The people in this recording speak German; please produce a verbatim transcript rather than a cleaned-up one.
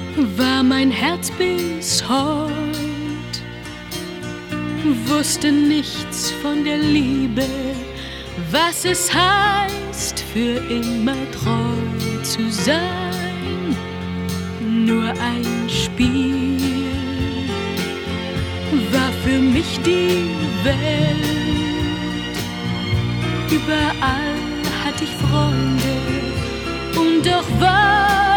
war mein Herz bis heut, wusste nichts von der Liebe, was es heißt, für immer treu zu sein. Nur ein Spiel war für mich die Welt. Überall hatte ich Freunde und doch war